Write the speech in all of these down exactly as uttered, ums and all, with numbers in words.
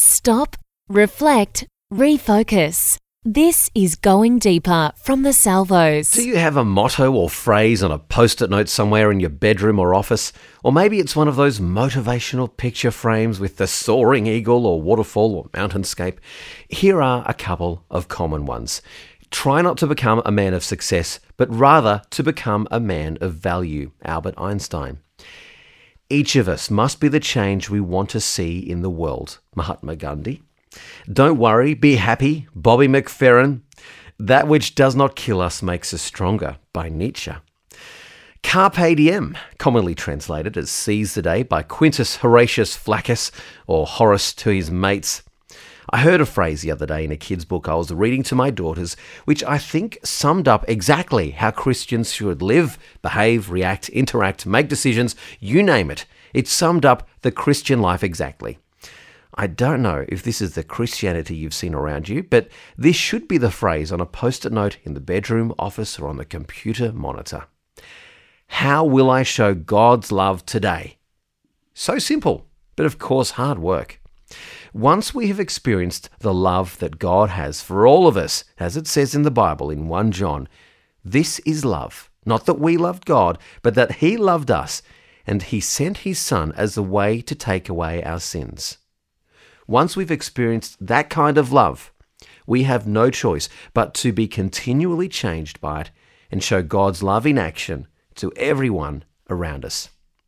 Stop, reflect, refocus. This is Going Deeper from the Salvos. Do you have a motto or phrase on a post-it note somewhere in your bedroom or office? Or maybe it's one of those motivational picture frames with the soaring eagle or waterfall or mountainscape. Here are a couple of common ones. Try not to become a man of success, but rather to become a man of value. Albert Einstein. Each of us must be the change we want to see in the world. Mahatma Gandhi. Don't worry, be happy. Bobby McFerrin. That which does not kill us makes us stronger. By Nietzsche. Carpe diem, commonly translated as seize the day by Quintus Horatius Flaccus, or Horace to his mates. I heard a phrase the other day in a kid's book I was reading to my daughters, which I think summed up exactly how Christians should live, behave, react, interact, make decisions, you name it. It summed up the Christian life exactly. I don't know if this is the Christianity you've seen around you, but this should be the phrase on a post-it note in the bedroom, office, or on the computer monitor. How will I show God's love today? So simple, but of course hard work. Once we have experienced the love that God has for all of us, as it says in the Bible in First John, this is love, not that we loved God, but that He loved us, and He sent His Son as a way to take away our sins. Once we've experienced that kind of love, we have no choice but to be continually changed by it and show God's love in action to everyone around us.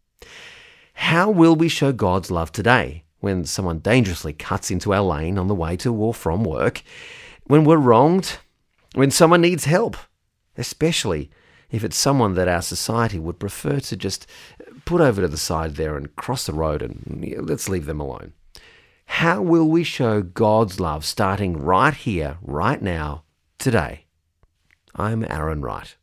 How will we show God's love today when someone dangerously cuts into our lane on the way to or from work, when we're wronged, when someone needs help, especially if it's someone that our society would prefer to just put over to the side there and cross the road and yeah, let's leave them alone? How will we show God's love starting right here, right now, today? I'm Aaron Wright.